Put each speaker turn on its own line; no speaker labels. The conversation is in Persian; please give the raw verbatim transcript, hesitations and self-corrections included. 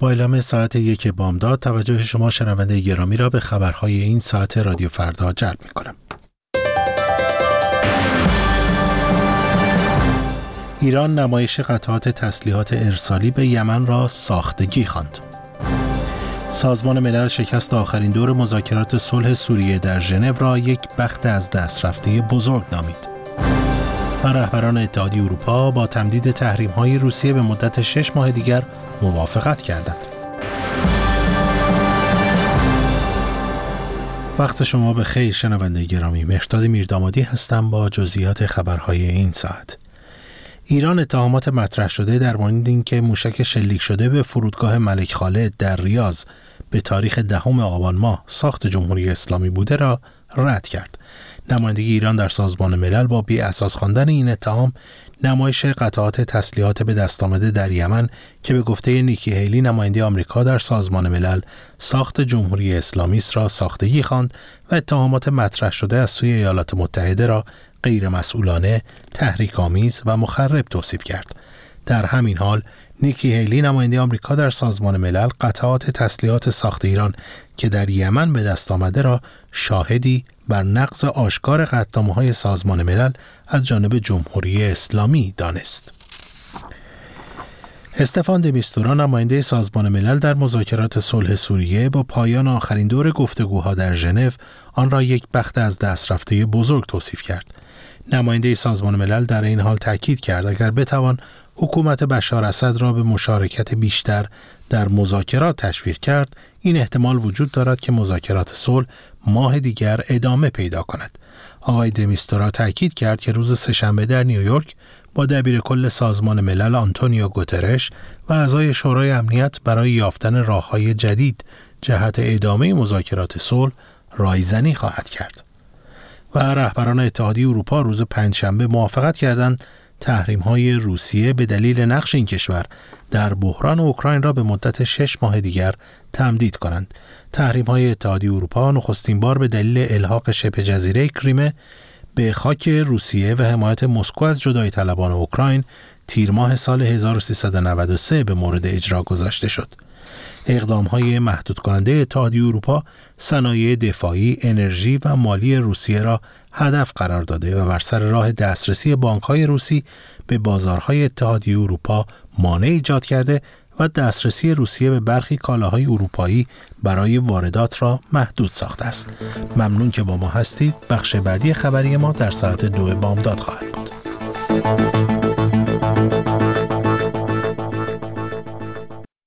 با اعلام ساعت یک بامداد توجه شما شنونده گرامی را به خبرهای این ساعت رادیو فردا جلب می‌کنم. ایران نمایش قطعات تسلیحات ارسالی به یمن را ساختگی خواند. سازمان ملل شکست آخرین دور مذاکرات صلح سوریه در ژنو را یک بخت از دست رفته بزرگ نامید. و رهبران اتحادیه اروپا با تمدید تحریم‌های روسیه به مدت شش ماه دیگر موافقت کردند. وقت شما به خیر شنونده گرامی، مهرداد میردامادی هستم با جزئیات خبرهای این ساعت. ایران اتهامات مطرح شده در مورد اینکه موشک شلیک شده به فرودگاه ملک خالد در ریاض به تاریخ دهم آبان ماه ساخت جمهوری اسلامی بوده را رد کرد. نمایندگی ایران در سازمان ملل با بی اساس خواندن این اتهام نمایش قطعات تسلیحات به دست آمده در یمن که به گفته نیکی هیلی نماینده آمریکا در سازمان ملل ساخت جمهوری اسلامی است را ساختگی خواند و اتهامات مطرح شده از سوی ایالات متحده را غیر مسئولانه، تحریک‌آمیز و مخرب توصیف کرد. در همین حال نیکی هیلی نماینده آمریکا در سازمان ملل قطعات تسلیحات ساخت ایران که در یمن به دست آمده را شاهدی بر نقض آشکار قطعنامه‌های سازمان ملل از جانب جمهوری اسلامی دانست. استفان د میستورا نماینده سازمان ملل در مذاکرات صلح سوریه با پایان آخرین دور گفتگوها در ژنو آن را یک بخت از دست رفته بزرگ توصیف کرد. نماینده سازمان ملل در این حال تاکید کرد اگر بتوان حکومت بشار اسد را به مشارکت بیشتر در مذاکرات تشویق کرد، این احتمال وجود دارد که مذاکرات صلح ماه دیگر ادامه پیدا کند. آقای د میستورا تاکید کرد که روز سه‌شنبه در نیویورک با دبیر کل سازمان ملل آنتونیو گوترش و اعضای شورای امنیت برای یافتن راه‌های جدید جهت ادامه مذاکرات صلح رایزنی خواهد کرد. و رهبران اتحادیه اروپا روز پنجشنبه موافقت کردند تحریم‌های روسیه به دلیل نقش این کشور در بحران اوکراین را به مدت شش ماه دیگر تمدید کنند. تحریم‌های اتحادیه اروپا نخستین بار به دلیل الحاق شبه جزیره کریمه به خاک روسیه و حمایت مسکو از جدایی طلبان اوکراین تیر ماه سال هزار و سیصد و نود و سه به مورد اجرا گذاشته شد. اقدام‌های محدود کننده اتحادیه اروپا صنایع دفاعی، انرژی و مالی روسیه را هدف قرار داده و بر سر راه دسترسی بانک‌های روسی به بازارهای اتحادیه اروپا مانع ایجاد کرده و دسترسی روسیه به برخی کالاهای اروپایی برای واردات را محدود ساخته است. ممنون که با ما هستید. بخش بعدی خبری ما در ساعت دو بامداد خواهد بود.